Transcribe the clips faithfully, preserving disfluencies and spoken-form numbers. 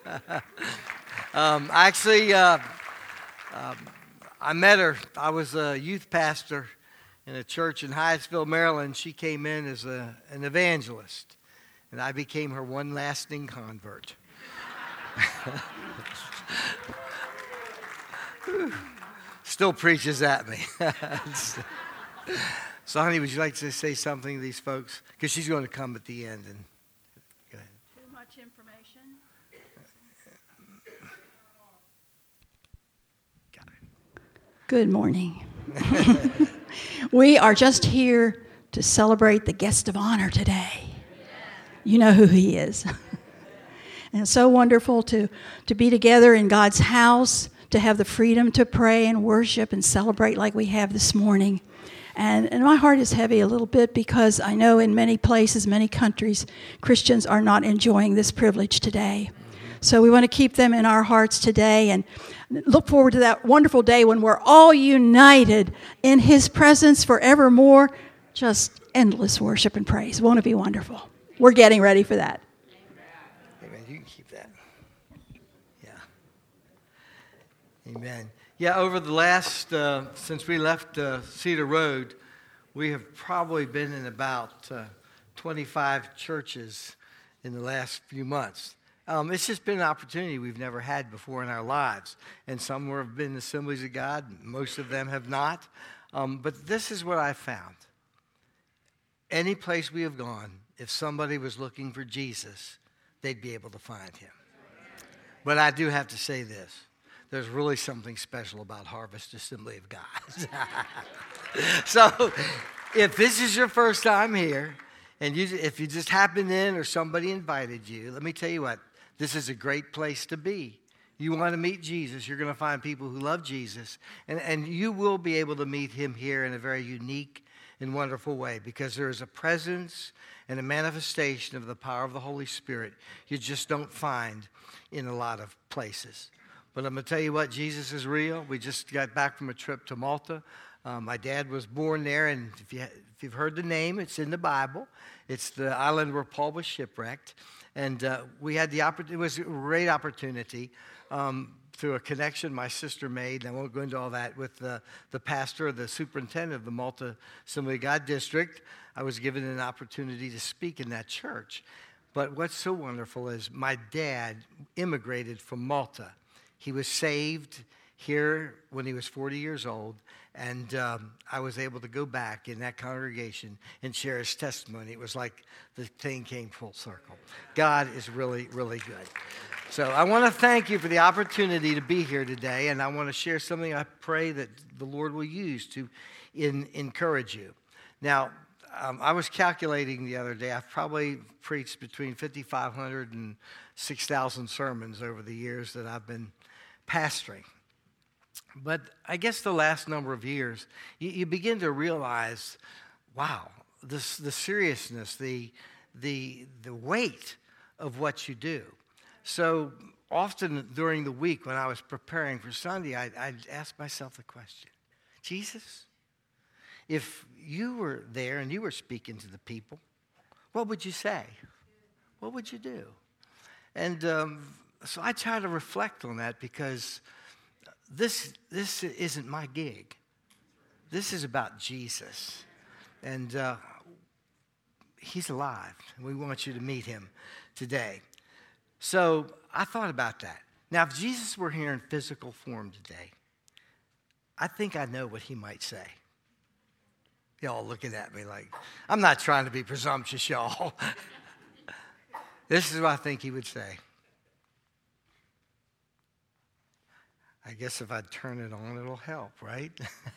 um, actually, uh, um, I met her. I was a youth pastor in a church in Hyattsville, Maryland. She came in as a, an evangelist, and I became her one lasting convert. Still preaches at me. So, honey, would you like to say something to these folks? Because she's going to come at the end. And go ahead. Too much information. Got it. Good morning. We are just here to celebrate the guest of honor today. You know who he is. And it's so wonderful to, to be together in God's house, to have the freedom to pray and worship and celebrate like we have this morning. And, and my heart is heavy a little bit because I know in many places, many countries, Christians are not enjoying this privilege today. So we want to keep them in our hearts today and look forward to that wonderful day when we're all united in His presence forevermore. Just endless worship and praise. Won't it be wonderful? We're getting ready for that. Amen. You can keep that. Yeah. Amen. Yeah, over the last, uh, since we left uh, Cedar Road, we have probably been in about uh, twenty-five churches in the last few months. Um, it's just been an opportunity we've never had before in our lives. And some have been Assemblies of God, most of them have not. Um, but this is what I found. Any place we have gone, if somebody was looking for Jesus, they'd be able to find Him. But I do have to say this. There's really something special about Harvest Assembly of God. So if this is your first time here, and you, if you just happened in or somebody invited you, let me tell you what, this is a great place to be. You want to meet Jesus, you're going to find people who love Jesus, and, and you will be able to meet Him here in a very unique and wonderful way because there is a presence and a manifestation of the power of the Holy Spirit you just don't find in a lot of places. But I'm going to tell you what, Jesus is real. We just got back from a trip to Malta. Um, my dad was born there, and if, you, if you've heard the name, it's in the Bible. It's the island where Paul was shipwrecked. And uh, we had the opportunity, it was a great opportunity um, through a connection my sister made, and I won't go into all that, with the, the pastor, the superintendent of the Malta Assembly of God District. I was given an opportunity to speak in that church. But what's so wonderful is my dad immigrated from Malta. He was saved here when he was forty years old, and um, I was able to go back in that congregation and share his testimony. It was like the thing came full circle. God is really, really good. So I want to thank you for the opportunity to be here today, and I want to share something I pray that the Lord will use to in, encourage you. Now, um, I was calculating the other day, I've probably preached between fifty-five hundred and six thousand sermons over the years that I've been pastoring. But I guess the last number of years, you, you begin to realize, wow, this, the seriousness, the, the, the weight of what you do. So often during the week when I was preparing for Sunday, I, I'd ask myself the question, Jesus, if you were there and you were speaking to the people, what would you say? What would you do? And um, so I try to reflect on that because this this isn't my gig. This is about Jesus. And uh, He's alive, and we want you to meet Him today. So I thought about that. Now, if Jesus were here in physical form today, I think I know what He might say. Y'all looking at me like, I'm not trying to be presumptuous, y'all. This is what I think He would say. I guess if I turn it on, it'll help, right?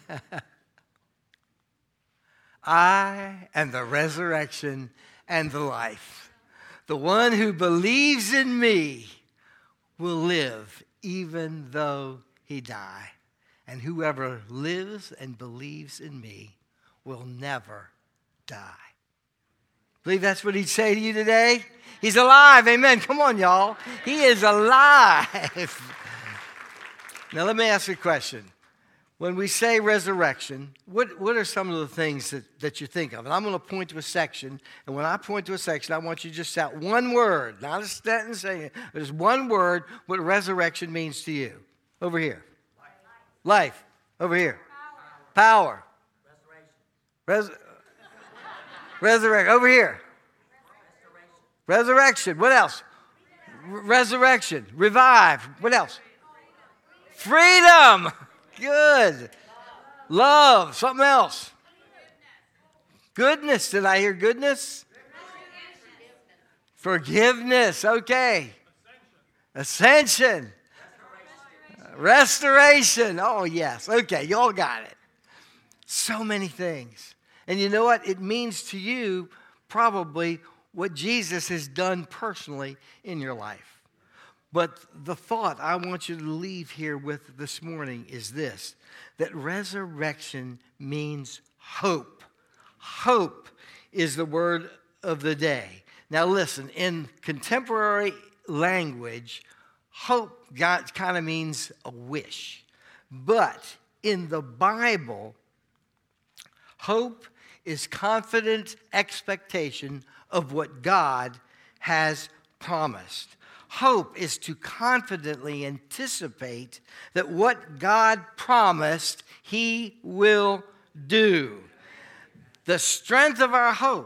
I am the resurrection and the life. The one who believes in me will live even though he die. And whoever lives and believes in me will never die. Believe that's what He'd say to you today? He's alive. Amen. Come on, y'all. He is alive. Now, let me ask you a question. When we say resurrection, what, what are some of the things that, that you think of? And I'm going to point to a section, and when I point to a section, I want you to just shout one word, not a sentence saying it, but just one word, what resurrection means to you. Over here. Life. Life. Over here. Power. Power. Resurrection. Res- resurrect. Over here. Resurrection. Resurrection. What else? R- resurrection. Revive. What else? Freedom. Good. Love. Something else. Goodness. Did I hear goodness? Forgiveness. Okay. Ascension. Restoration. Oh, yes. Okay, you all got it. So many things. And you know what? It means to you probably what Jesus has done personally in your life. But the thought I want you to leave here with this morning is this, that resurrection means hope. Hope is the word of the day. Now listen, in contemporary language, hope kind of means a wish. But in the Bible, hope is confident expectation of what God has promised. Hope is to confidently anticipate that what God promised, He will do. The strength of our hope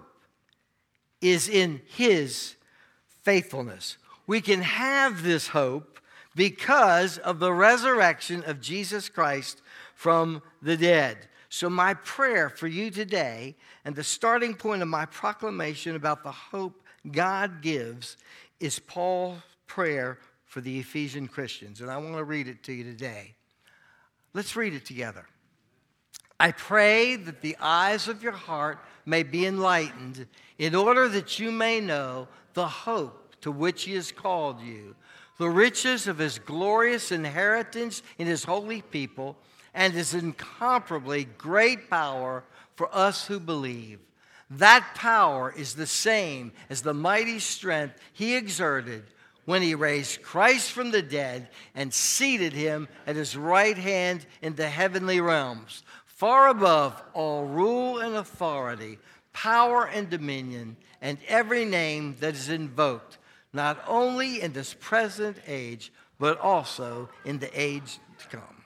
is in His faithfulness. We can have this hope because of the resurrection of Jesus Christ from the dead. So my prayer for you today, and the starting point of my proclamation about the hope God gives, is Paul's prayer for the Ephesian Christians. And I want to read it to you today. Let's read it together. I pray that the eyes of your heart may be enlightened, in order that you may know the hope to which He has called you, the riches of His glorious inheritance in His holy people, and His incomparably great power for us who believe. That power is the same as the mighty strength He exerted when He raised Christ from the dead and seated Him at His right hand in the heavenly realms, far above all rule and authority, power and dominion, and every name that is invoked, not only in this present age, but also in the age to come.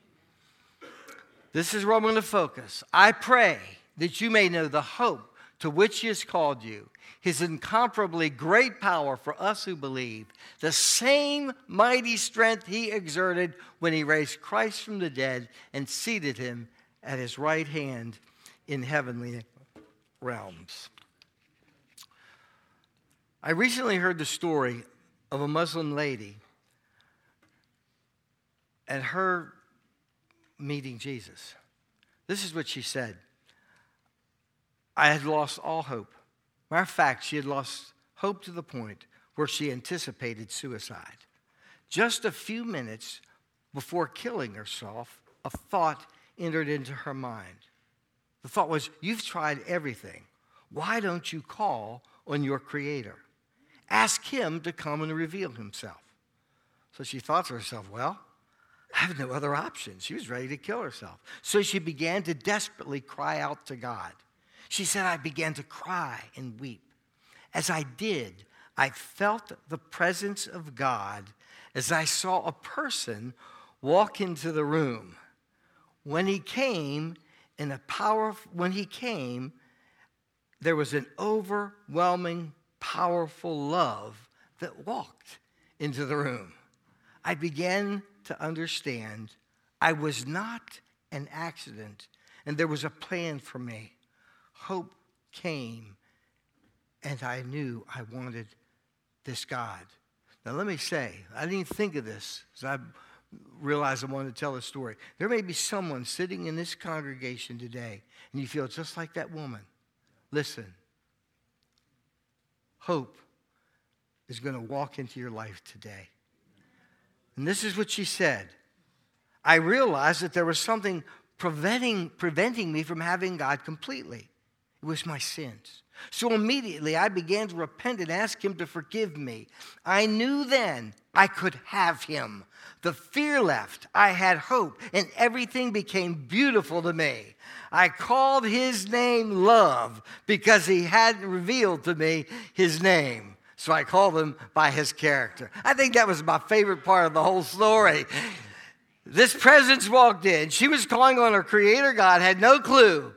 This is where I'm going to focus. I pray that you may know the hope to which He has called you, His incomparably great power for us who believe, the same mighty strength He exerted when He raised Christ from the dead and seated Him at His right hand in heavenly realms. I recently heard the story of a Muslim lady and her meeting Jesus. This is what she said. I had lost all hope. Matter of fact, she had lost hope to the point where she anticipated suicide. Just a few minutes before killing herself, a thought entered into her mind. The thought was, you've tried everything. Why don't you call on your Creator? Ask Him to come and reveal Himself. So she thought to herself, well, I have no other option. She was ready to kill herself. So she began to desperately cry out to God. She said, I began to cry and weep. As I did, I felt the presence of God as I saw a person walk into the room. When he came, in a power, when he came, there was an overwhelming, powerful love that walked into the room. I began to understand I was not an accident, and there was a plan for me. Hope came, and I knew I wanted this God. Now let me say, I didn't think of this as I realized I wanted to tell a story. There may be someone sitting in this congregation today, and you feel just like that woman. Listen, hope is going to walk into your life today. And this is what she said. I realized that there was something preventing, preventing me from having God completely. It was my sins. So immediately I began to repent and ask Him to forgive me. I knew then I could have him. The fear left. I had hope, and everything became beautiful to me. I called his name Love because he hadn't revealed to me his name. So I called him by his character. I think that was my favorite part of the whole story. This presence walked in. She was calling on her creator God, had no clue.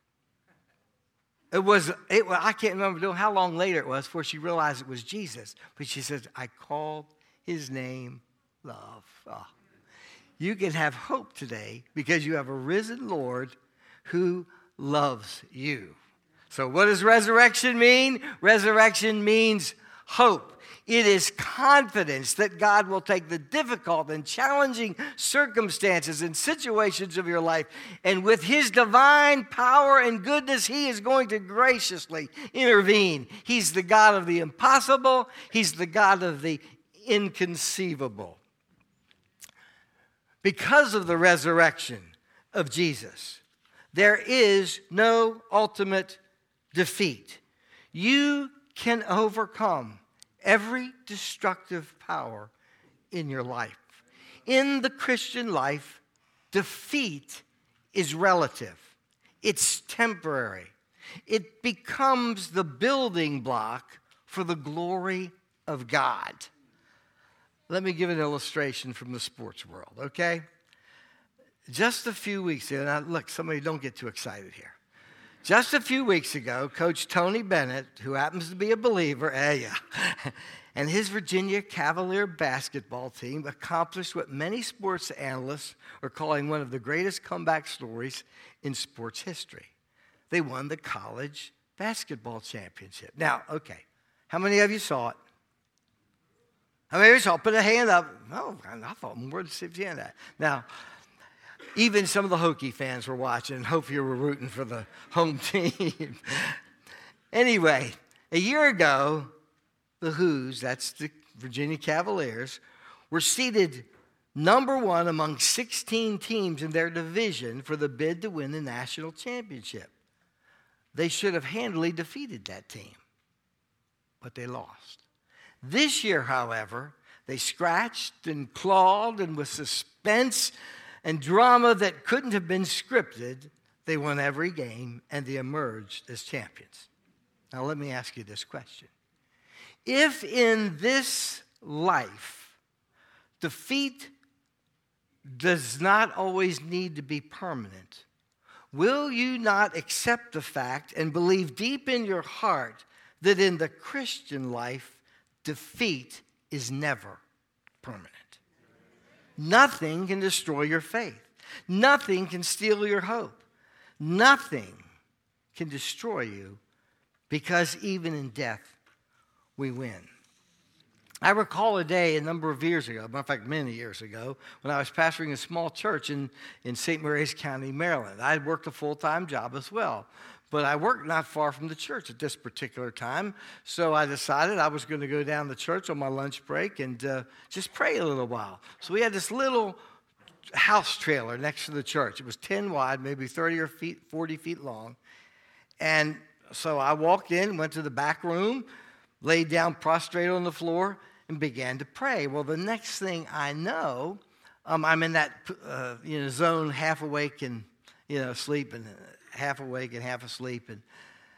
It was, it, I can't remember how long later it was before she realized it was Jesus. But she says, I called his name Love. Oh. You can have hope today because you have a risen Lord who loves you. So what does resurrection mean? Resurrection means hope. It is confidence that God will take the difficult and challenging circumstances and situations of your life, and with his divine power and goodness, he is going to graciously intervene. He's the God of the impossible. He's the God of the inconceivable. Because of the resurrection of Jesus, there is no ultimate defeat. You can overcome every destructive power in your life. In the Christian life, defeat is relative. It's temporary. It becomes the building block for the glory of God. Let me give an illustration from the sports world, okay? Just a few weeks ago, now look, somebody don't get too excited here. Just a few weeks ago, Coach Tony Bennett, who happens to be a believer, eh, yeah, and his Virginia Cavalier basketball team accomplished what many sports analysts are calling one of the greatest comeback stories in sports history. They won the college basketball championship. Now, okay, how many of you saw it? How many of you saw it? Put a hand up. Oh, I thought more than fifty hand up. Now, even some of the Hokie fans were watching. Hope you were rooting for the home team. Anyway, a year ago, the Who's, that's the Virginia Cavaliers, were seated number one among sixteen teams in their division for the bid to win the national championship. They should have handily defeated that team, but they lost. This year, however, they scratched and clawed, and with suspense and drama that couldn't have been scripted, they won every game and they emerged as champions. Now let me ask you this question. If in this life, defeat does not always need to be permanent, will you not accept the fact and believe deep in your heart that in the Christian life, defeat is never permanent? Nothing can destroy your faith. Nothing can steal your hope. Nothing can destroy you, because even in death, we win. I recall a day a number of years ago, matter of fact, many years ago, when I was pastoring a small church in, in Saint Mary's County, Maryland. I had worked a full-time job as well, but I worked not far from the church at this particular time, so I decided I was going to go down to church on my lunch break and uh, just pray a little while. So we had this little house trailer next to the church. It was ten wide, maybe thirty or feet, forty feet long, and so I walked in, went to the back room, laid down prostrate on the floor, and began to pray. Well, the next thing I know, um, I'm in that uh, you know zone, half awake and you know asleep, and half awake and half asleep, and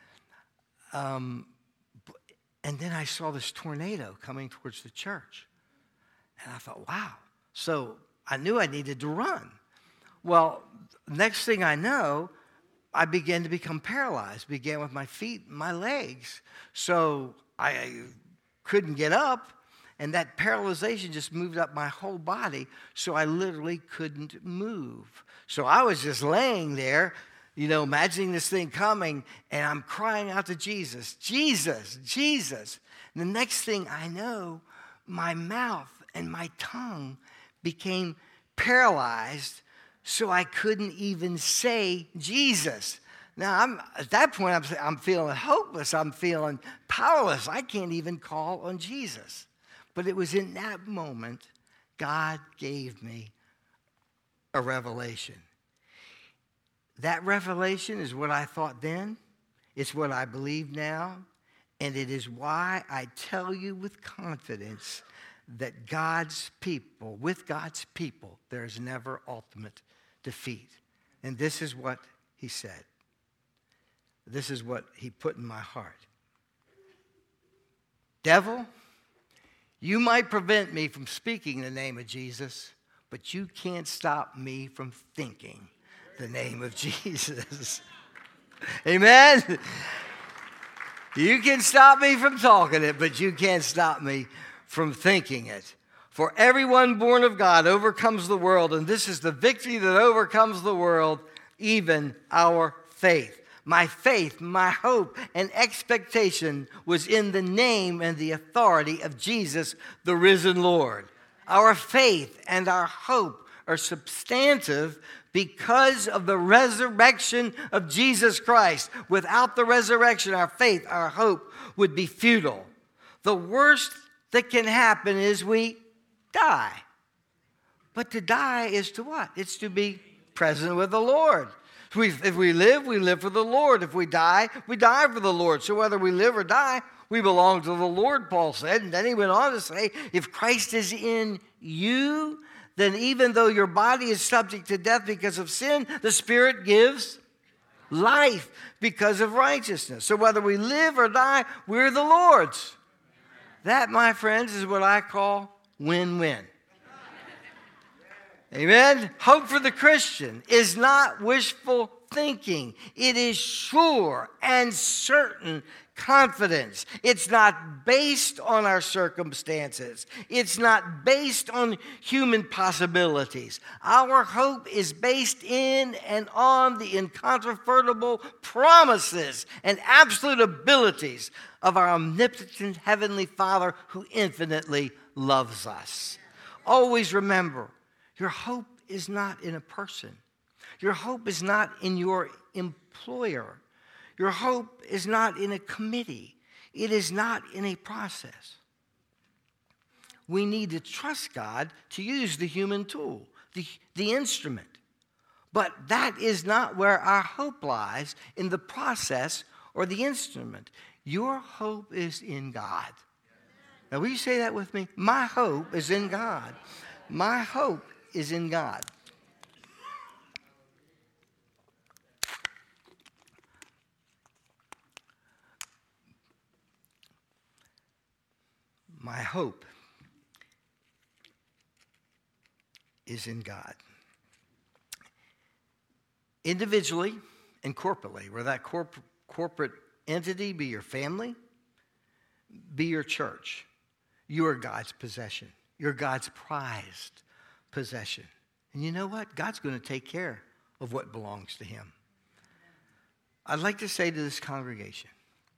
um, and then I saw this tornado coming towards the church, and I thought, wow. So I knew I needed to run. Well, next thing I know, I began to become paralyzed. Began with my feet and my legs. So I couldn't get up, and that paralyzation just moved up my whole body, so I literally couldn't move. So I was just laying there, you know, imagining this thing coming, and I'm crying out to Jesus, Jesus, Jesus. And the next thing I know, my mouth and my tongue became paralyzed, so I couldn't even say Jesus. Now, I'm, at that point, I'm, I'm feeling hopeless. I'm feeling powerless. I can't even call on Jesus. But it was in that moment God gave me a revelation. That revelation is what I thought then. It's what I believe now. And it is why I tell you with confidence that God's people, with God's people, there is never ultimate defeat. And this is what he said. This is what he put in my heart. Devil, you might prevent me from speaking the name of Jesus, but you can't stop me from thinking the name of Jesus. Amen? You can stop me from talking it, but you can't stop me from thinking it. For everyone born of God overcomes the world, and this is the victory that overcomes the world, even our faith. My faith, my hope, and expectation was in the name and the authority of Jesus, the risen Lord. Our faith and our hope are substantive because of the resurrection of Jesus Christ. Without the resurrection, our faith, our hope would be futile. The worst that can happen is we die. But to die is to what? It's to be present with the Lord. If we, if we live, we live for the Lord. If we die, we die for the Lord. So whether we live or die, we belong to the Lord, Paul said. And then he went on to say, if Christ is in you, then even though your body is subject to death because of sin, the Spirit gives life because of righteousness. So whether we live or die, we're the Lord's. That, my friends, is what I call win-win. Amen? Hope for the Christian is not wishful thinking. It is sure and certain confidence. It's not based on our circumstances. It's not based on human possibilities. Our hope is based in and on the incontrovertible promises and absolute abilities of our omnipotent Heavenly Father who infinitely loves us. Always remember, your hope is not in a person. Your hope is not in your employer. Your hope is not in a committee. It is not in a process. We need to trust God to use the human tool, the, the instrument. But that is not where our hope lies, in the process or the instrument. Your hope is in God. Now, will you say that with me? My hope is in God. My hope is in God. My hope is in God. Individually and corporately, where that corp- corporate entity be your family, be your church, you are God's possession. You're God's prized possession. And you know what? God's going to take care of what belongs to him. I'd like to say to this congregation,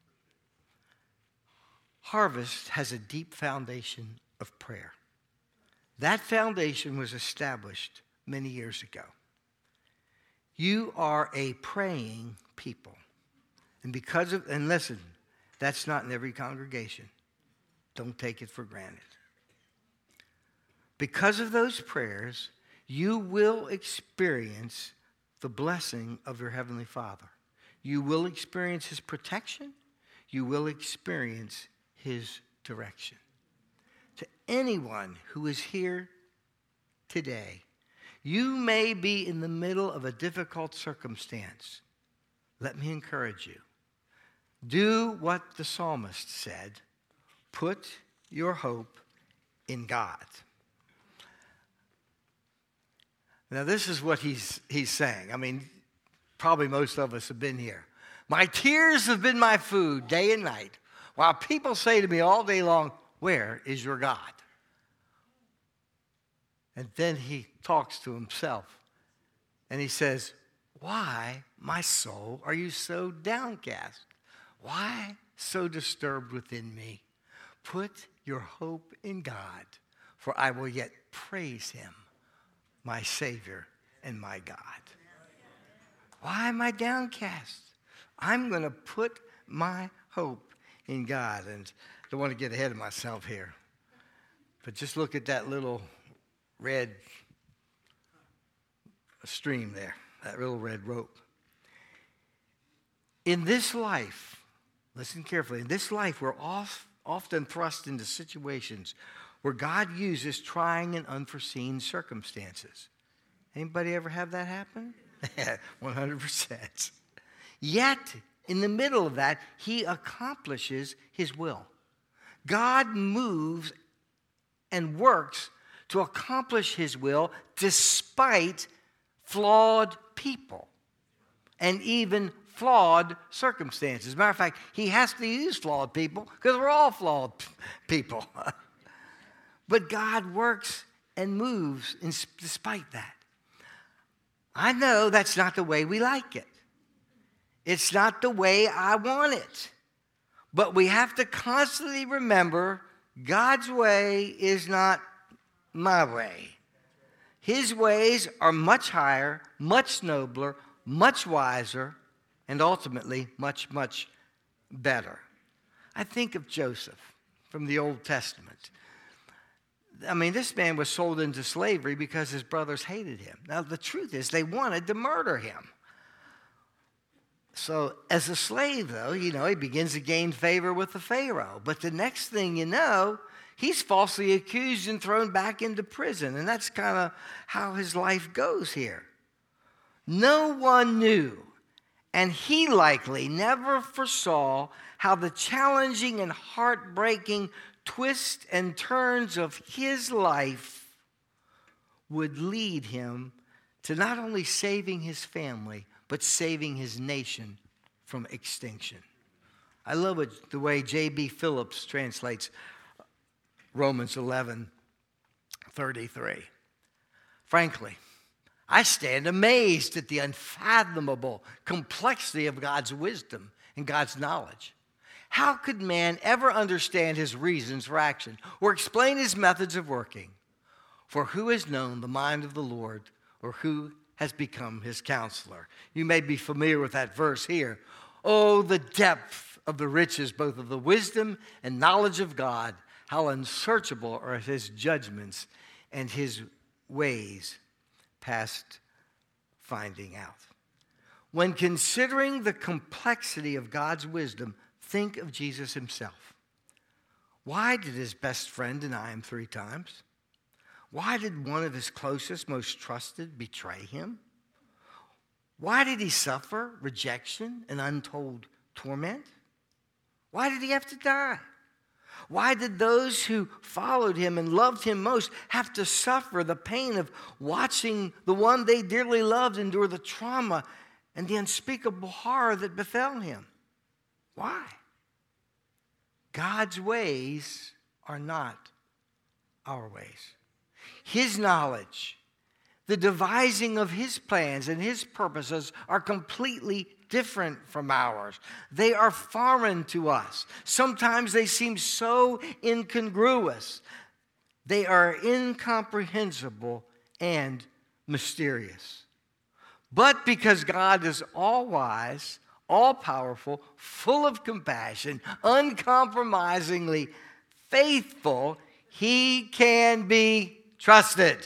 Harvest has a deep foundation of prayer. That foundation was established many years ago. You are a praying people. And because of, and listen, that's not in every congregation. Don't take it for granted. Because of those prayers, you will experience the blessing of your Heavenly Father. You will experience his protection. You will experience his direction. To anyone who is here today, you may be in the middle of a difficult circumstance. Let me encourage you. Do what the psalmist said. Put your hope in God. Now, this is what he's, he's saying. I mean, probably most of us have been here. My tears have been my food day and night, while people say to me all day long, where is your God? And then he talks to himself. And he says, why, my soul, are you so downcast? Why so disturbed within me? Put your hope in God, for I will yet praise him, my Savior and my God. Why am I downcast? I'm going to put my hope in God. And I don't want to get ahead of myself here, but just look at that little red stream there, that little red rope. In this life, listen carefully, in this life we're off, often thrust into situations where God uses trying and unforeseen circumstances. Anybody ever have that happen? one hundred percent. Yet, in the middle of that, he accomplishes his will. God moves and works to accomplish his will despite flawed people and even flawed circumstances. As a matter of fact, he has to use flawed people because we're all flawed people. But God works and moves in, despite that. I know that's not the way we like it. It's not the way I want it. But we have to constantly remember God's way is not my way. His ways are much higher, much nobler, much wiser, and ultimately much, much better. I think of Joseph from the Old Testament. I mean, this man was sold into slavery because his brothers hated him. Now, the truth is, they wanted to murder him. So, as a slave, though, you know, he begins to gain favor with the Pharaoh. But the next thing you know, he's falsely accused and thrown back into prison. And that's kind of how his life goes here. No one knew, and he likely never foresaw how the challenging and heartbreaking twists and turns of his life would lead him to not only saving his family, but saving his nation from extinction. I love it, the way J B Phillips translates Romans eleven thirty-three. Frankly, I stand amazed at the unfathomable complexity of God's wisdom and God's knowledge. How could man ever understand his reasons for action or explain his methods of working? For who has known the mind of the Lord, or who has become his counselor? You may be familiar with that verse here. Oh, the depth of the riches, both of the wisdom and knowledge of God. How unsearchable are his judgments and his ways past finding out. When considering the complexity of God's wisdom, think of Jesus himself. Why did his best friend deny him three times? Why did one of his closest, most trusted, betray him? Why did he suffer rejection and untold torment? Why did he have to die? Why did those who followed him and loved him most have to suffer the pain of watching the one they dearly loved endure the trauma and the unspeakable horror that befell him? Why? God's ways are not our ways. His knowledge, the devising of his plans and his purposes are completely different from ours. They are foreign to us. Sometimes they seem so incongruous. They are incomprehensible and mysterious. But because God is all-wise, all-powerful, full of compassion, uncompromisingly faithful, he can be trusted.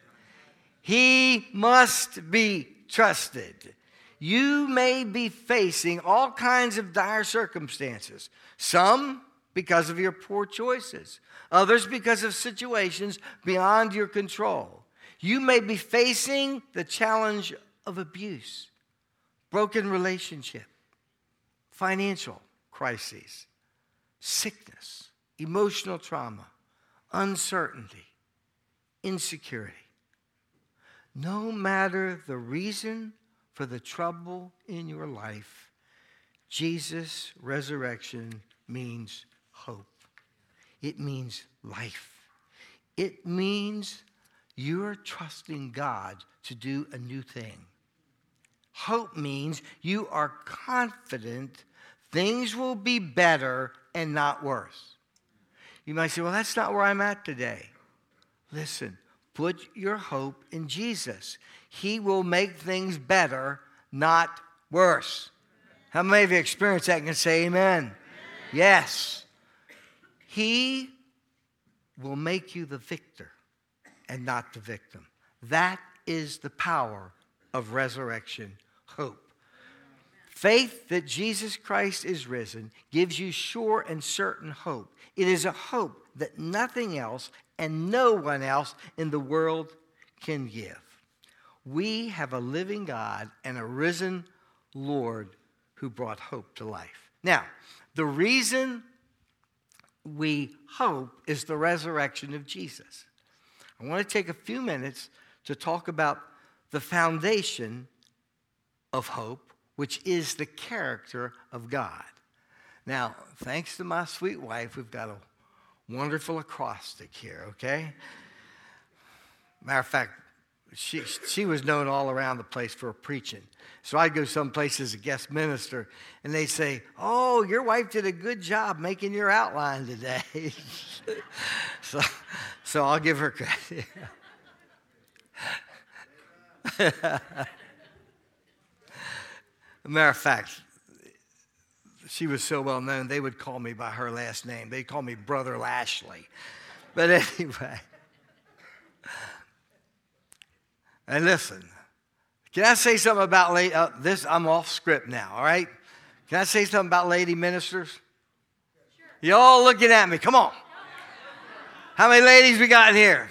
He must be trusted. You may be facing all kinds of dire circumstances. Some because of your poor choices. Others because of situations beyond your control. You may be facing the challenge of abuse, broken relationship, financial crises, sickness, emotional trauma, uncertainty, insecurity. No matter the reason for the trouble in your life, Jesus' resurrection means hope. It means life. It means you're trusting God to do a new thing. Hope means you are confident things will be better and not worse. You might say, well, that's not where I'm at today. Listen, put your hope in Jesus. He will make things better, not worse. How many of you experienced that and can say amen? Amen? Yes. He will make you the victor and not the victim. That is the power of resurrection hope. Faith that Jesus Christ is risen gives you sure and certain hope. It is a hope that nothing else and no one else in the world can give. We have a living God and a risen Lord who brought hope to life. Now, the reason we hope is the resurrection of Jesus. I want to take a few minutes to talk about the foundation of hope, which is the character of God. Now, thanks to my sweet wife, we've got a wonderful acrostic here, okay? Matter of fact, she, she was known all around the place for preaching. So I'd go someplace as a guest minister, and they'd say, oh, your wife did a good job making your outline today. so, so I'll give her credit. Matter of fact, she was so well known, they would call me by her last name. They'd call me Brother Lashley. But anyway. And listen, can I say something about lady, uh, this? I'm off script now, all right? Can I say something about lady ministers? Sure. You all looking at me. Come on. How many ladies we got in here?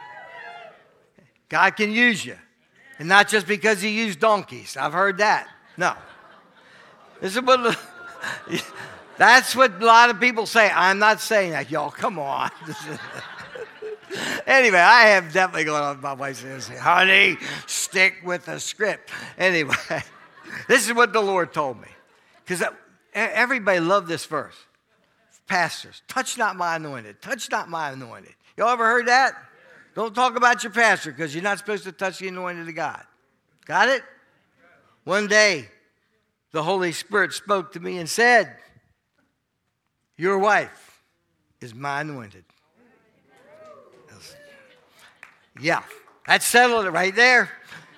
God can use you. And not just because he used donkeys. I've heard that. No. This is what, that's what a lot of people say. I'm not saying that, y'all. Come on. Anyway, I have definitely gone on my wife and say, honey, stick with the script. Anyway, this is what the Lord told me. Because everybody loved this verse. Pastors, touch not my anointed. Touch not my anointed. Y'all ever heard that? Don't talk about your pastor because you're not supposed to touch the anointed of God. Got it? One day, the Holy Spirit spoke to me and said, your wife is my anointed. Yeah, that settled it right there.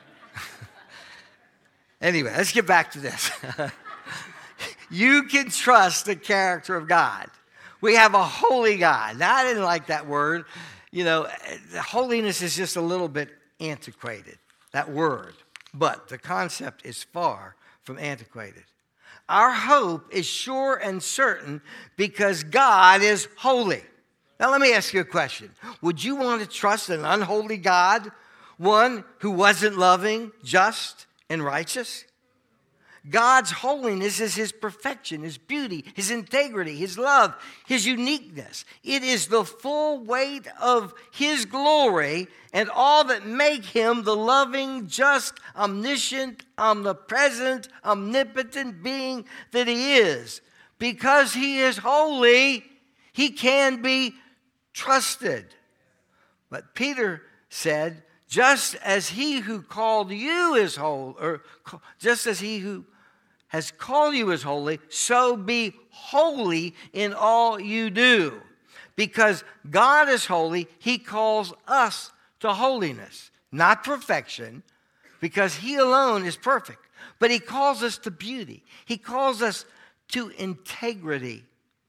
Anyway, let's get back to this. You can trust the character of God. We have a holy God. Now, I didn't like that word. You know, holiness is just a little bit antiquated, that word. But the concept is far from antiquated. Our hope is sure and certain because God is holy. Now, let me ask you a question. Would you want to trust an unholy God, one who wasn't loving, just, and righteous? God's holiness is his perfection, his beauty, his integrity, his love, his uniqueness. It is the full weight of his glory and all that make him the loving, just, omniscient, omnipresent, omnipotent being that he is. Because he is holy, he can be trusted. But Peter said, just as he who called you is holy, or just as he who has called you is holy, so be holy in all you do. Because God is holy, he calls us to holiness, not perfection, because he alone is perfect. But he calls us to beauty. He calls us to integrity.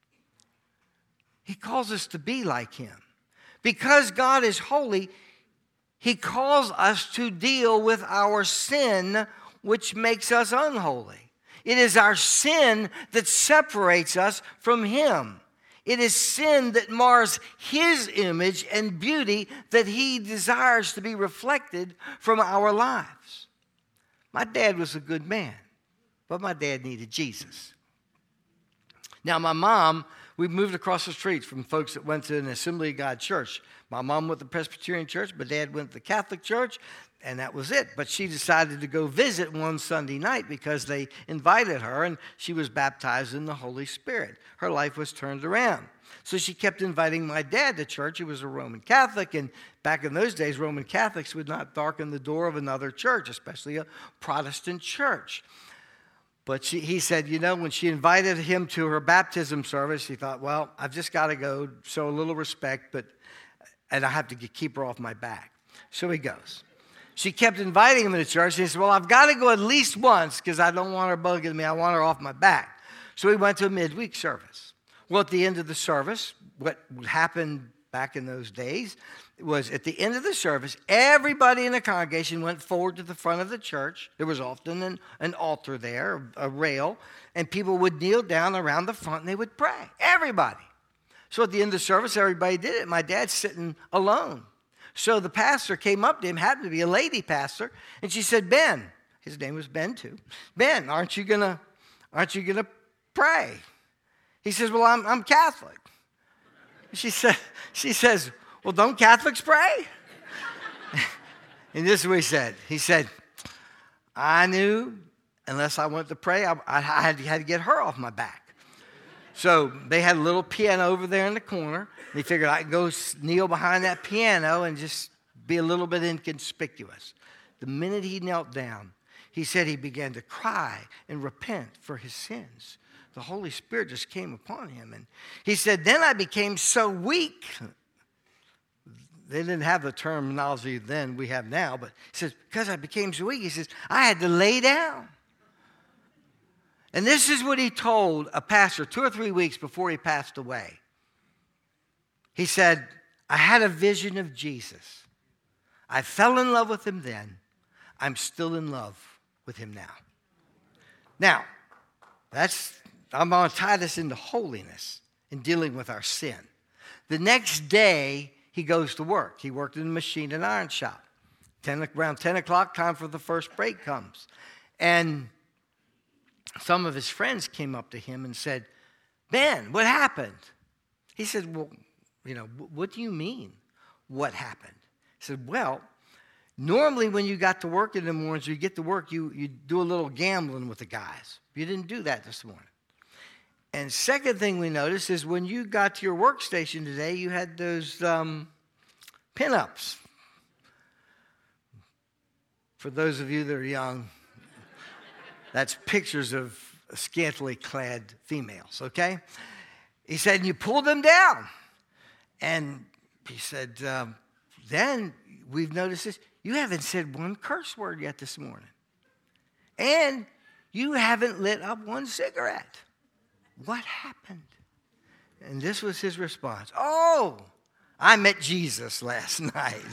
He calls us to be like him. Because God is holy, he calls us to deal with our sin, which makes us unholy. It is our sin that separates us from him. It is sin that mars his image and beauty that he desires to be reflected from our lives. My dad was a good man, but my dad needed Jesus. Now, my mom, we moved across the street from folks that went to an Assembly of God church. My mom went to the Presbyterian church, my dad went to the Catholic church, and that was it. But she decided to go visit one Sunday night because they invited her, and she was baptized in the Holy Spirit. Her life was turned around. So she kept inviting my dad to church. He was a Roman Catholic, and back in those days, Roman Catholics would not darken the door of another church, especially a Protestant church. But she, he said, you know, when she invited him to her baptism service, he thought, well, I've just got to go, show a little respect, but and I have to get, keep her off my back. So he goes. She kept inviting him to church. And he said, well, I've got to go at least once because I don't want her bugging me. I want her off my back. So he went to a midweek service. Well, at the end of the service, what happened back in those days was at the end of the service, everybody in the congregation went forward to the front of the church. There was often an, an altar there, a rail, and people would kneel down around the front and they would pray. Everybody. So at the end of the service, everybody did it. My dad's sitting alone. So the pastor came up to him, happened to be a lady pastor, and she said, Ben, his name was Ben too. Ben, aren't you gonna, aren't you gonna pray? He says, well, I'm, I'm Catholic. She said, she says, well, don't Catholics pray? And this is what he said. He said, I knew unless I went to pray, I, I had, to, had to get her off my back. So they had a little piano over there in the corner. They figured I could go kneel behind that piano and just be a little bit inconspicuous. The minute he knelt down, he said he began to cry and repent for his sins. The Holy Spirit just came upon him. And he said, then I became so weak. They didn't have the terminology then we have now, but he says, because I became so weak, he says, I had to lay down. And this is what he told a pastor two or three weeks before he passed away. He said, I had a vision of Jesus. I fell in love with him then. I'm still in love with him now. Now, that's, I'm going to tie this into holiness in dealing with our sin. The next day, he goes to work. He worked in the machine and iron shop. ten, around ten o'clock, time for the first break comes. And some of his friends came up to him and said, Ben, what happened? He said, well, you know, what do you mean, what happened? He said, well, normally when you got to work in the mornings, you get to work, you, you do a little gambling with the guys. You didn't do that this morning. And second thing we noticed is when you got to your workstation today, you had those um, pinups. For those of you that are young, that's pictures of scantily clad females, okay? He said, and you pulled them down. And he said, um, then we've noticed this. You haven't said one curse word yet this morning. And you haven't lit up one cigarette. What happened? And this was his response. Oh, I met Jesus last night.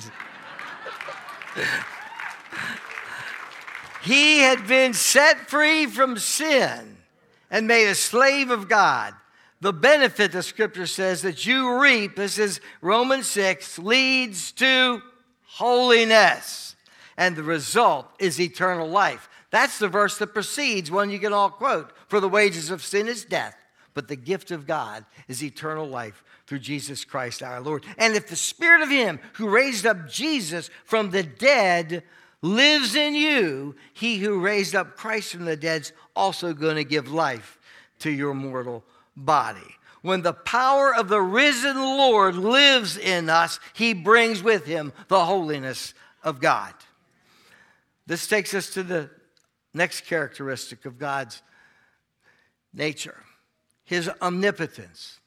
He had been set free from sin and made a slave of God. The benefit, the scripture says, that you reap, this is Romans six, leads to holiness. And the result is eternal life. That's the verse that precedes one you can all quote. For the wages of sin is death, but the gift of God is eternal life through Jesus Christ our Lord. And if the spirit of him who raised up Jesus from the dead lives in you, he who raised up Christ from the dead is also going to give life to your mortal body. When the power of the risen Lord lives in us, he brings with him the holiness of God. This takes us to the next characteristic of God's nature, his omnipotence.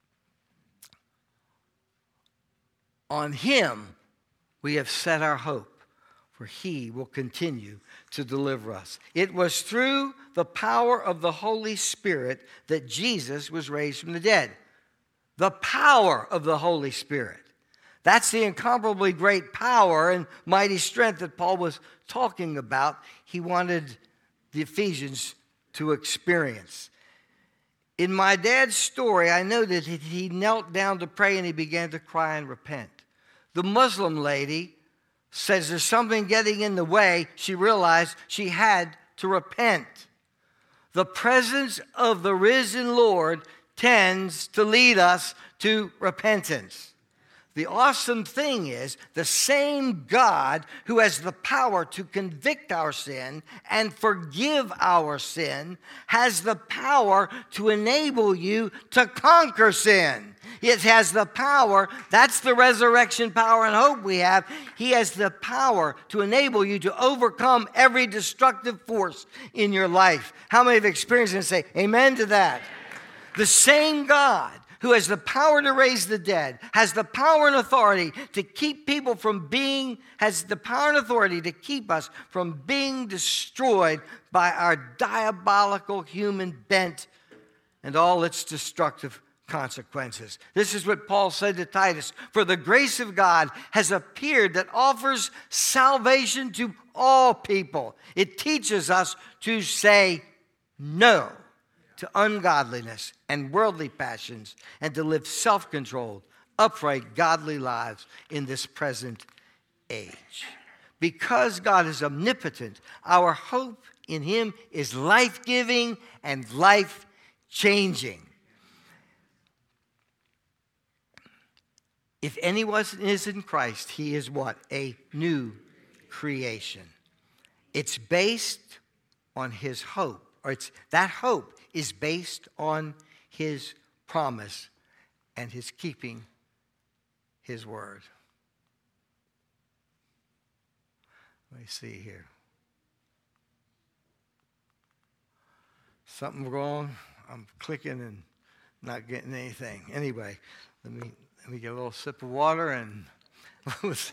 On him we have set our hope, for he will continue to deliver us. It was through the power of the Holy Spirit that Jesus was raised from the dead. The power of the Holy Spirit. That's the incomparably great power and mighty strength that Paul was talking about. He wanted the Ephesians to experience. In my dad's story, I know that he knelt down to pray and he began to cry and repent. The Muslim lady says there's something getting in the way. She realized she had to repent. The presence of the risen Lord tends to lead us to repentance. The awesome thing is the same God who has the power to convict our sin and forgive our sin has the power to enable you to conquer sin. It has the power, that's the resurrection power and hope we have. He has the power to enable you to overcome every destructive force in your life. How many have experienced it and say amen to that? The same God who has the power to raise the dead, has the power and authority to keep people from being, has the power and authority to keep us from being destroyed by our diabolical human bent and all its destructive consequences. This is what Paul said to Titus, for the grace of God has appeared that offers salvation to all people. It teaches us to say no to ungodliness and worldly passions, and to live self-controlled, upright, godly lives in this present age. Because God is omnipotent, our hope in him is life-giving and life-changing. If anyone is in Christ, he is what? A new creation. It's based on his hope, or it's that hope is based on his promise and his keeping his word. Let me see here. Something wrong. I'm clicking and not getting anything. Anyway, let me let me get a little sip of water and let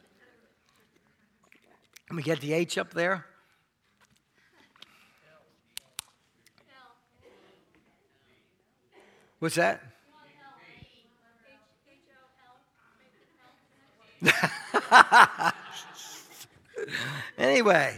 me get the H up there. What's that? Anyway,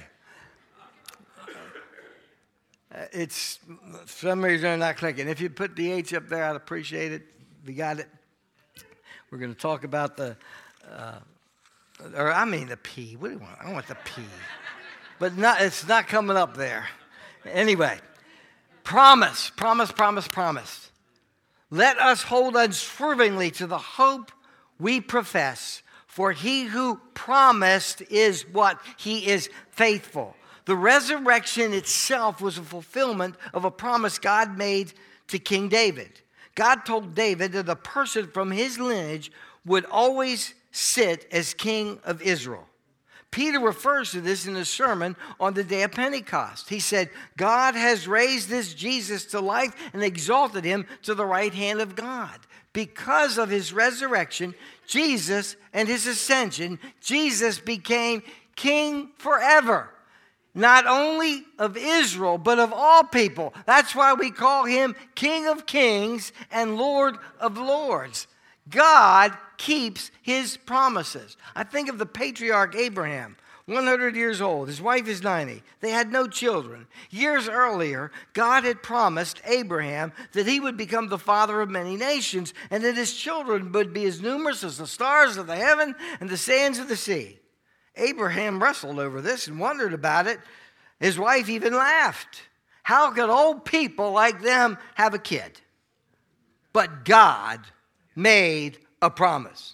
it's for some reason they're not clicking. If you put the H up there, I'd appreciate it. We got it. We're going to talk about the, uh, or I mean the P. What do you want? I want the P, but not. It's not coming up there. Anyway, promise, promise, promise, promise. Let us hold unswervingly to the hope we profess. For he who promised is what? He is faithful. The resurrection itself was a fulfillment of a promise God made to King David. God told David that a person from his lineage would always sit as king of Israel. Peter refers to this in his sermon on the day of Pentecost. He said, God has raised this Jesus to life and exalted him to the right hand of God. Because of his resurrection, Jesus and his ascension, Jesus became king forever. Not only of Israel, but of all people. That's why we call him King of Kings and Lord of Lords. God keeps his promises. I think of the patriarch Abraham, one hundred years old. His wife is ninety. They had no children. Years earlier, God had promised Abraham that he would become the father of many nations and that his children would be as numerous as the stars of the heaven and the sands of the sea. Abraham wrestled over this and wondered about it. His wife even laughed. How could old people like them have a kid? But God made a promise.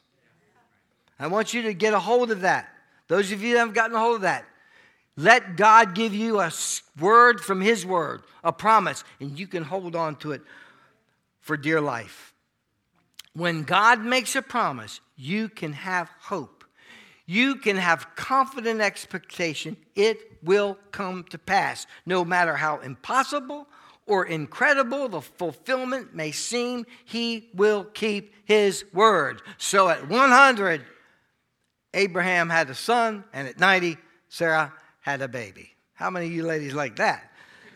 I want you to get a hold of that. Those of you that haven't gotten a hold of that, let God give you a word from his word, a promise, and you can hold on to it for dear life. When God makes a promise, you can have hope. You can have confident expectation it will come to pass. No matter how impossible or incredible the fulfillment may seem, he will keep his word. So at one hundred, Abraham had a son, and at ninety, Sarah had a baby. How many of you ladies like that?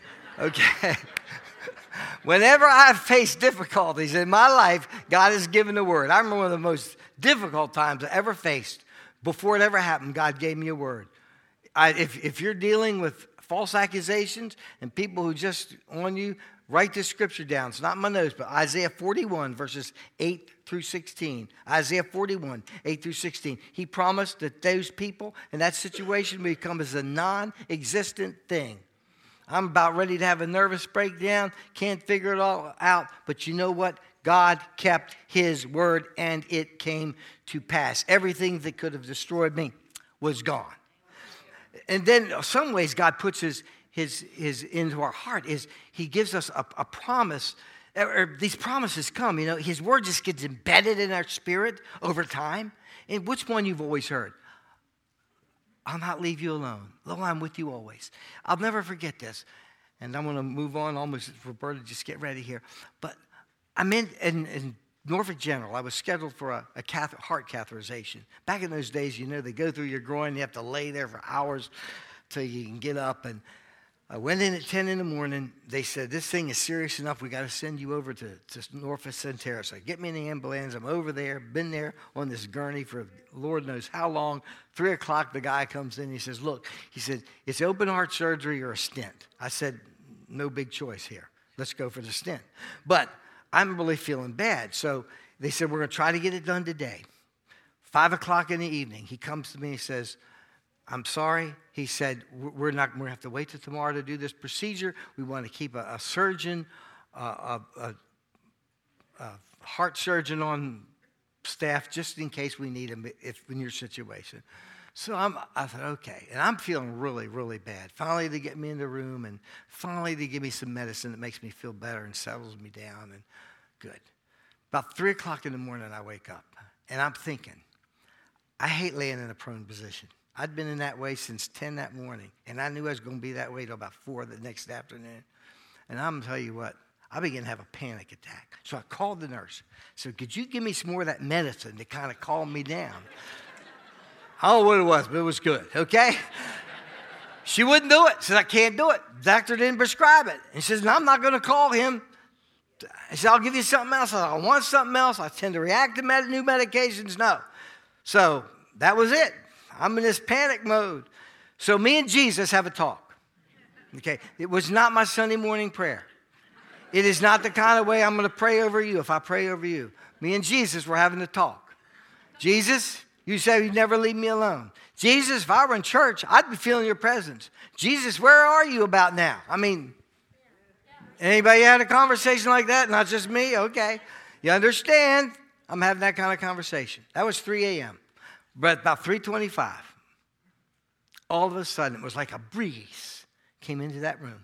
Okay. Whenever I've faced difficulties in my life, God has given the word. I remember one of the most difficult times I ever faced. Before it ever happened, God gave me a word. I, if, if you're dealing with false accusations and people who just on you, write this scripture down. It's not in my notes, but Isaiah forty-one, verses eight through sixteen. Isaiah forty-one, eight through sixteen. He promised that those people in that situation would become as a non-existent thing. I'm about ready to have a nervous breakdown. Can't figure it all out. But you know what? God kept his word, and it came to pass. Everything that could have destroyed me was gone. And then some ways God puts his, his, his into our heart is he gives us a, a promise. Or these promises come, you know, his word just gets embedded in our spirit over time. And which one you've always heard? I'll not leave you alone. Lo, I'm with you always. I'll never forget this. And I'm going to move on almost, Roberta, just get ready here. But I'm in, in, in Norfolk General. I was scheduled for a, a cath- heart catheterization. Back in those days, you know, they go through your groin. You have to lay there for hours till you can get up. And I went in at ten in the morning. They said, this thing is serious enough. We got to send you over to, to Norfolk Centera. So get me in the ambulance. I'm over there. Been there on this gurney for Lord knows how long. Three o'clock, the guy comes in. He says, look, he said, it's open heart surgery or a stent. I said, no big choice here. let's go for the stent. But I'm really feeling bad. So they said, we're going to try to get it done today. Five o'clock in the evening, he comes to me and he says, I'm sorry. He said, we're not we're going to have to wait till tomorrow to do this procedure. We want to keep a, a surgeon, uh, a, a, a heart surgeon on staff just in case we need him if in your situation. So I'm, I thought, okay. And I'm feeling really, really bad. Finally, they get me in the room, and finally they give me some medicine that makes me feel better and settles me down, and good. About three o'clock in the morning, I wake up, and I'm thinking, I hate laying in a prone position. I'd been in that way since ten that morning, and I knew I was going to be that way till about four the next afternoon. And I'm going to tell you what, I began to have a panic attack. So I called the nurse. So could you give me some more of that medicine to kind of calm me down? I don't know what it was, but it was good, okay? She wouldn't do it. She said, I can't do it. The doctor didn't prescribe it. And she says, no, I'm not going to call him. I said, I'll give you something else. I said, I want something else. I tend to react to med- new medications. No. So that was it. I'm in this panic mode. So me and Jesus have a talk. Okay? It was not my Sunday morning prayer. It is not the kind of way I'm going to pray over you if I pray over you. Me and Jesus were having a talk. Jesus, you say you'd never leave me alone. Jesus, if I were in church, I'd be feeling your presence. Jesus, where are you about now? I mean, anybody had a conversation like that? Not just me? Okay. You understand? I'm having that kind of conversation. That was three a.m. But about three twenty-five, all of a sudden, it was like a breeze came into that room.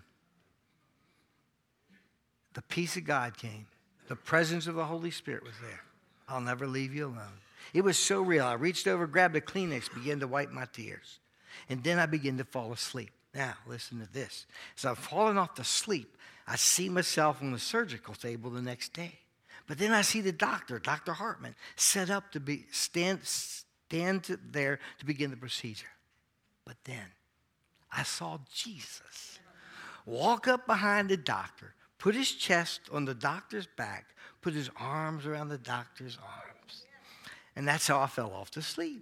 The peace of God came. The presence of the Holy Spirit was there. I'll never leave you alone. It was so real. I reached over, grabbed a Kleenex, began to wipe my tears. And then I began to fall asleep. Now, listen to this. As I'm falling off to sleep, I see myself on the surgical table the next day. But then I see the doctor, Doctor Hartman, set up to be stand, stand to, there to begin the procedure. But then I saw Jesus walk up behind the doctor, put his chest on the doctor's back, put his arms around the doctor's arms. And that's how I fell off to sleep.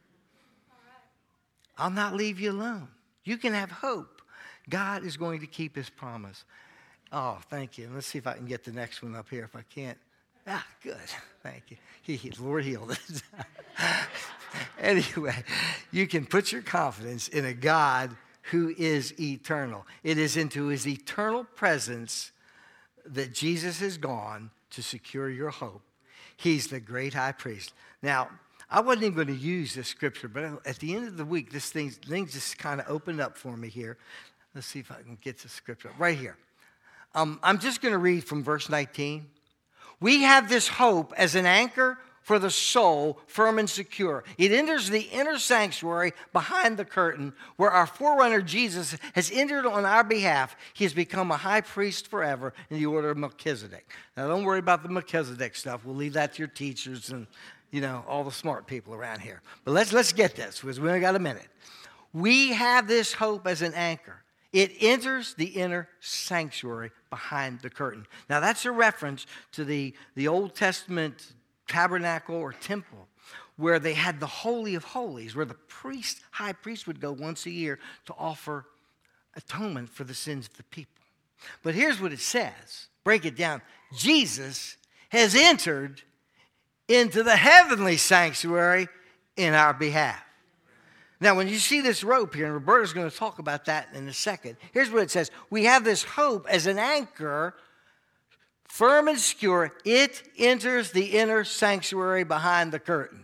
I'll not leave you alone. You can have hope. God is going to keep his promise. Oh, thank you. Let's see if I can get the next one up here. If I can't. Ah, good. Thank you. He, he, Lord healed it. Anyway, you can put your confidence in a God who is eternal. It is into his eternal presence that Jesus has gone to secure your hope. He's the great high priest. Now, I wasn't even going to use this scripture, but at the end of the week, this thing, things just kind of opened up for me here. Let's see if I can get the scripture right here. Um, I'm just going to read from verse nineteen. We have this hope as an anchor for the soul, firm and secure. It enters the inner sanctuary behind the curtain where our forerunner Jesus has entered on our behalf. He has become a high priest forever in the order of Melchizedek. Now, don't worry about the Melchizedek stuff. We'll leave that to your teachers and, you know, all the smart people around here. But let's, let's get this because we only got a minute. We have this hope as an anchor. It enters the inner sanctuary behind the curtain. Now, that's a reference to the, the Old Testament tabernacle or temple where they had the Holy of Holies, where the priest, high priest would go once a year to offer atonement for the sins of the people. But here's what it says. Break it down. Jesus has entered into the heavenly sanctuary in our behalf. Now, when you see this rope here, and Roberta's going to talk about that in a second, here's what it says. We have this hope as an anchor, firm and secure. It enters the inner sanctuary behind the curtain.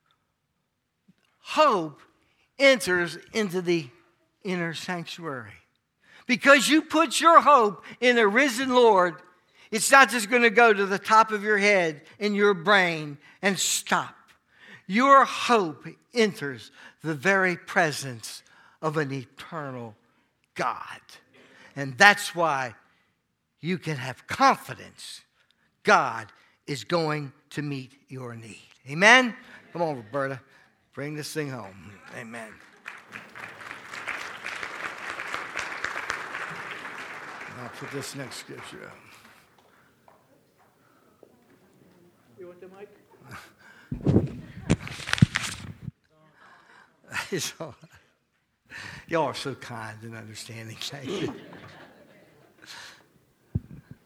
Hope enters into the inner sanctuary. Because you put your hope in a risen Lord, it's not just going to go to the top of your head and your brain and stop. Your hope enters the very presence of an eternal God. And that's why you can have confidence. God is going to meet your need. Amen? Come on, Roberta. Bring this thing home. Amen. I'll put this next scripture up. You want the mic? So, y'all are so kind and understanding. Thank you.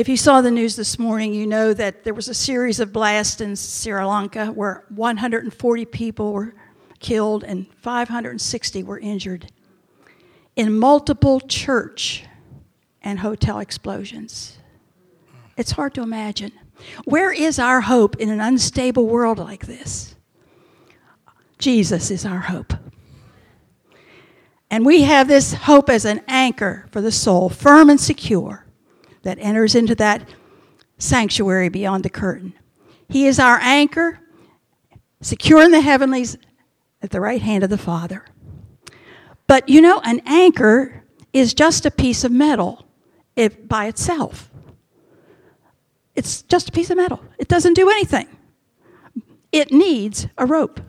If you saw the news this morning, you know that there was a series of blasts in Sri Lanka where one hundred forty people were killed and five hundred sixty were injured in multiple church and hotel explosions. It's hard to imagine. Where is our hope in an unstable world like this? Jesus is our hope. And we have this hope as an anchor for the soul, firm and secure, that enters into that sanctuary beyond the curtain. He is our anchor, secure in the heavenlies at the right hand of the Father. But you know, an anchor is just a piece of metal if, by itself. It's just a piece of metal. It doesn't do anything. It needs a rope.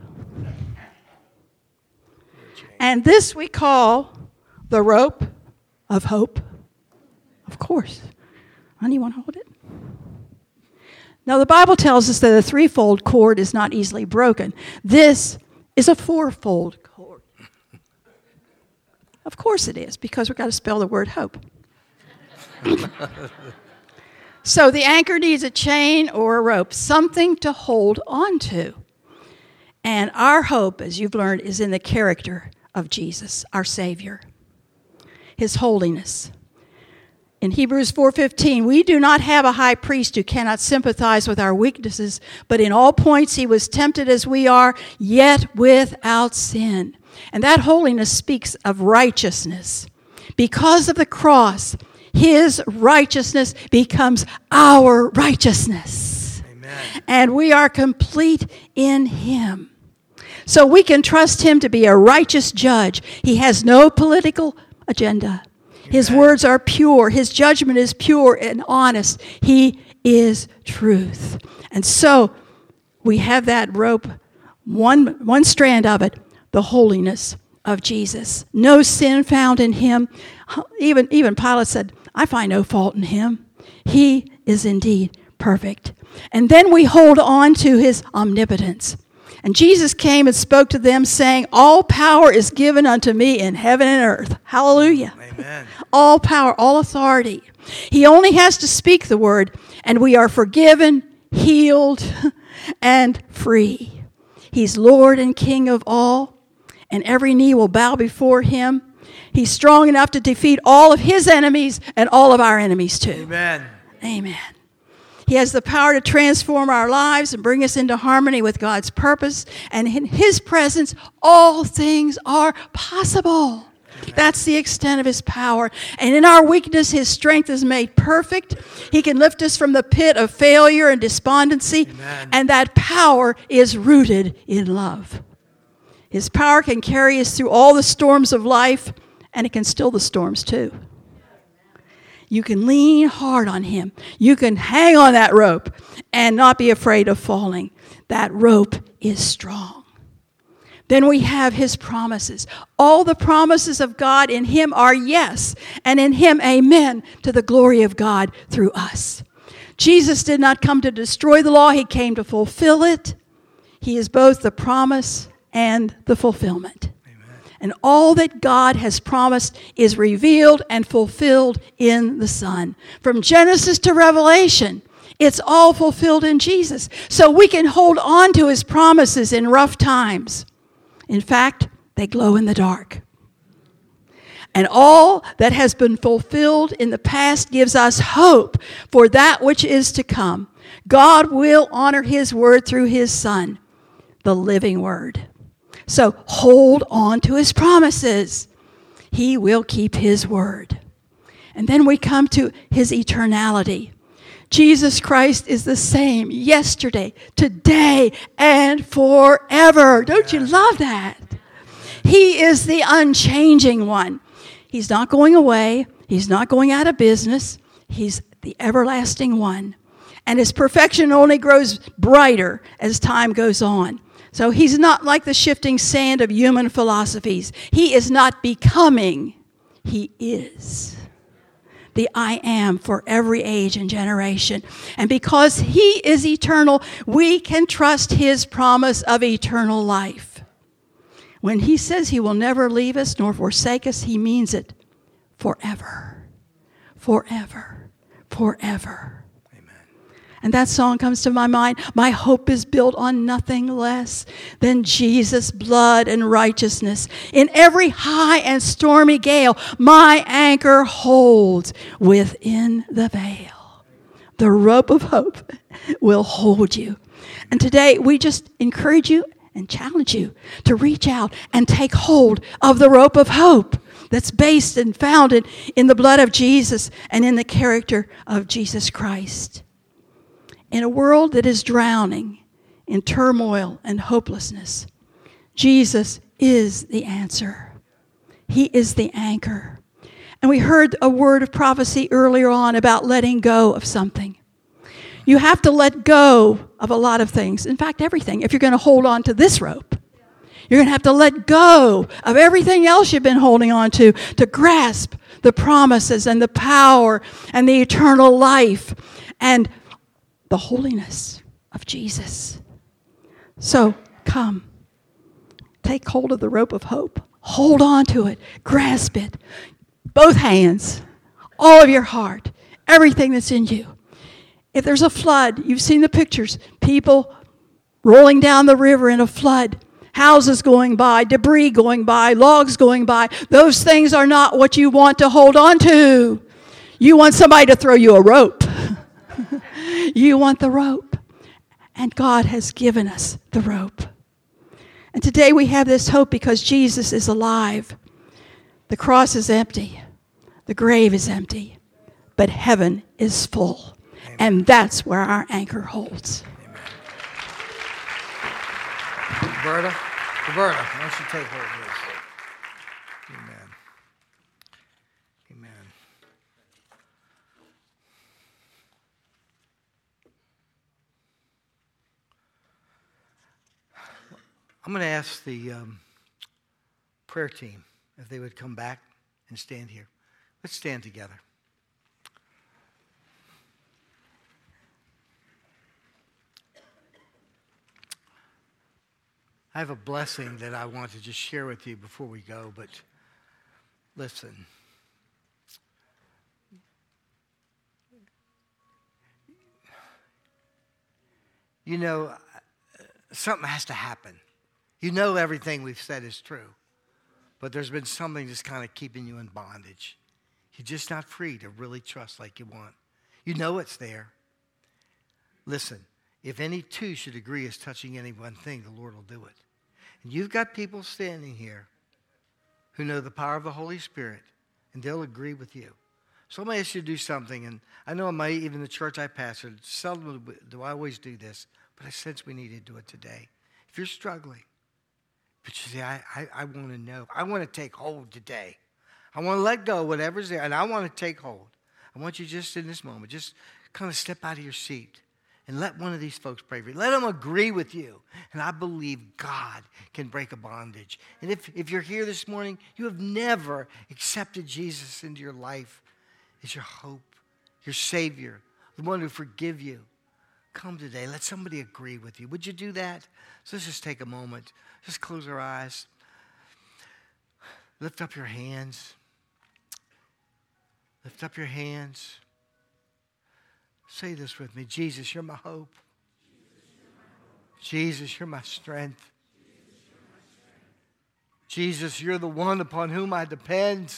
And this we call the rope of hope. Of course. Honey, you want to hold it? Now, the Bible tells us that a threefold cord is not easily broken. This is a fourfold cord. Of course it is, because we've got to spell the word hope. So the anchor needs a chain or a rope, something to hold on to. And our hope, as you've learned, is in the character of Jesus, our Savior, His holiness. In Hebrews four fifteen, we do not have a high priest who cannot sympathize with our weaknesses, but in all points he was tempted as we are, yet without sin. And that holiness speaks of righteousness. Because of the cross, His righteousness becomes our righteousness. Amen. And we are complete in Him. So we can trust Him to be a righteous judge. He has no political agenda. His words are pure. His judgment is pure and honest. He is truth. And so we have that rope, one, one strand of it, the holiness of Jesus. No sin found in Him. Even, even Pilate said, I find no fault in Him. He is indeed perfect. And then we hold on to His omnipotence. And Jesus came and spoke to them, saying, all power is given unto me in heaven and earth. Hallelujah. Amen. All power, all authority. He only has to speak the word, and we are forgiven, healed, and free. He's Lord and King of all, and every knee will bow before Him. He's strong enough to defeat all of His enemies and all of our enemies too. Amen. Amen. He has the power to transform our lives and bring us into harmony with God's purpose. And in His presence, all things are possible. Amen. That's the extent of His power. And in our weakness, His strength is made perfect. He can lift us from the pit of failure and despondency. Amen. And that power is rooted in love. His power can carry us through all the storms of life, and it can still the storms too. You can lean hard on Him. You can hang on that rope and not be afraid of falling. That rope is strong. Then we have His promises. All the promises of God in Him are yes, and in Him amen to the glory of God through us. Jesus did not come to destroy the law. He came to fulfill it. He is both the promise and the fulfillment. And all that God has promised is revealed and fulfilled in the Son. From Genesis to Revelation, it's all fulfilled in Jesus. So we can hold on to His promises in rough times. In fact, they glow in the dark. And all that has been fulfilled in the past gives us hope for that which is to come. God will honor His word through His Son, the living word. So hold on to His promises. He will keep His word. And then we come to His eternality. Jesus Christ is the same yesterday, today, and forever. Don't you love that? He is the unchanging one. He's not going away. He's not going out of business. He's the everlasting one. And His perfection only grows brighter as time goes on. So He's not like the shifting sand of human philosophies. He is not becoming. He is the I am for every age and generation. And because He is eternal, we can trust His promise of eternal life. When He says He will never leave us nor forsake us, He means it forever, forever, forever. Amen. And that song comes to my mind. My hope is built on nothing less than Jesus' blood and righteousness. In every high and stormy gale, my anchor holds within the veil. The rope of hope will hold you. And today we just encourage you and challenge you to reach out and take hold of the rope of hope that's based and founded in the blood of Jesus and in the character of Jesus Christ. In a world that is drowning in turmoil and hopelessness, Jesus is the answer. He is the anchor. And we heard a word of prophecy earlier on about letting go of something. You have to let go of a lot of things. In fact, everything. If you're going to hold on to this rope, you're going to have to let go of everything else you've been holding on to to grasp the promises and the power and the eternal life and the holiness of Jesus. So come, take hold of the rope of hope. Hold on to it. Grasp it. Both hands, all of your heart, everything that's in you. If there's a flood, you've seen the pictures, people rolling down the river in a flood, houses going by, debris going by, logs going by. Those things are not what you want to hold on to. You want somebody to throw you a rope. You want the rope. And God has given us the rope. And today we have this hope because Jesus is alive. The cross is empty. The grave is empty. But heaven is full. Amen. And that's where our anchor holds. Amen. Roberta, Roberta, why don't you take hold of this? Amen. Amen. I'm going to ask the um, prayer team if they would come back and stand here. Let's stand together. I have a blessing that I want to just share with you before we go, but listen. You know, something has to happen. You know everything we've said is true, but there's been something just kind of keeping you in bondage. You're just not free to really trust like you want. You know it's there. Listen. If any two should agree as touching any one thing, the Lord will do it. And you've got people standing here who know the power of the Holy Spirit, and they'll agree with you. So I'm going to ask you to do something, and I know in my, even the church I pastor, seldom do I always do this, but I sense we need to do it today. If you're struggling, but you say, I, I, I want to know. I want to take hold today. I want to let go whatever's there, and I want to take hold. I want you just in this moment, just kind of step out of your seat. And let one of these folks pray for you. Let them agree with you. And I believe God can break a bondage. And if, if you're here this morning, you have never accepted Jesus into your life as your hope, your Savior, the one who forgive you. Come today. Let somebody agree with you. Would you do that? So let's just take a moment. Just close our eyes. Lift up your hands. Lift up your hands. Say this with me. Jesus, you're my hope. Jesus, you're my strength. Jesus, you're the one upon whom I depend.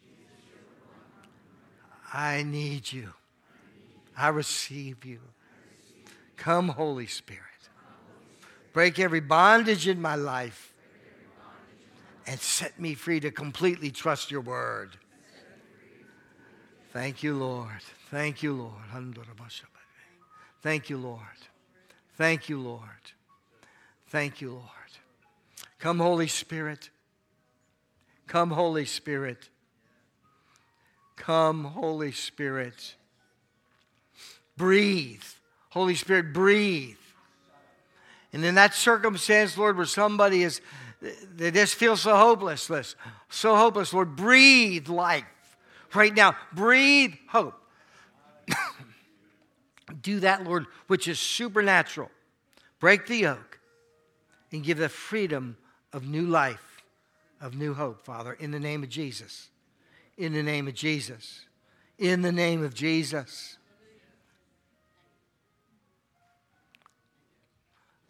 I need you. I receive you. Come, Holy Spirit. Break every bondage in my life and set me free to completely trust your word. Thank you, Lord. Thank you, Lord. Thank you, Lord. Thank you, Lord. Thank you, Lord. Come, Holy Spirit. Come, Holy Spirit. Come, Holy Spirit. Breathe. Holy Spirit, breathe. And in that circumstance, Lord, where somebody is, they just feel so hopeless, so hopeless, Lord, breathe life. Right now, breathe hope. Do that, Lord, which is supernatural. Break the yoke and give the freedom of new life, of new hope, Father, in the name of Jesus. In the name of Jesus. In the name of Jesus.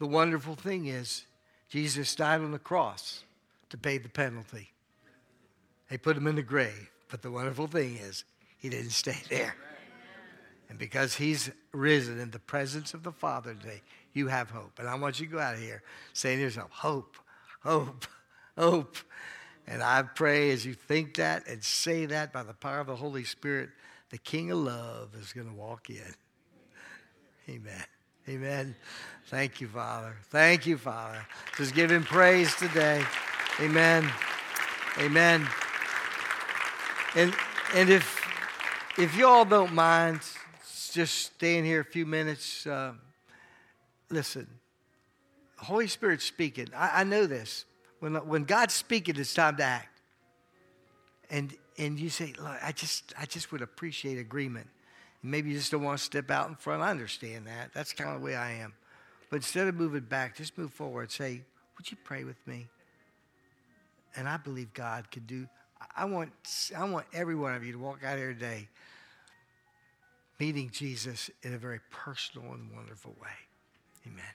the wonderful thing is Jesus died on the cross to pay the penalty. They put him in the grave. But the wonderful thing is he didn't stay there. And because he's risen in the presence of the Father today, you have hope. And I want you to go out of here saying to yourself, hope, hope, hope. And I pray as you think that and say that by the power of the Holy Spirit, the King of Love is going to walk in. Amen. Amen. Thank you, Father. Thank you, Father. Just give him praise today. Amen. Amen. And and if if you all don't mind just staying here a few minutes, uh, listen. The Holy Spirit's speaking. I, I know this. When when God's speaking, it's time to act. And and you say, look, I just I just would appreciate agreement. And maybe you just don't want to step out in front. I understand that. That's kind of the way I am. But instead of moving back, just move forward. Say, would you pray with me? And I believe God can do. I want, I want every one of you to walk out here today meeting Jesus in a very personal and wonderful way. Amen.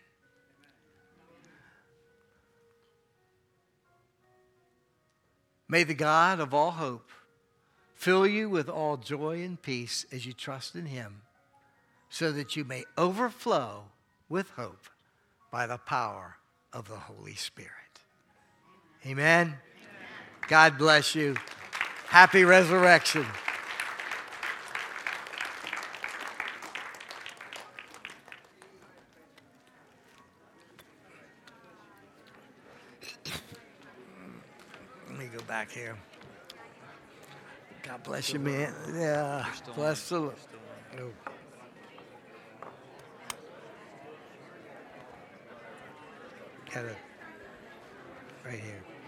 May the God of all hope fill you with all joy and peace as you trust in him, so that you may overflow with hope by the power of the Holy Spirit. Amen. God bless you. Happy resurrection. Let me go back here. God bless you, man. Yeah. Bless the Lord. No. Got it right here.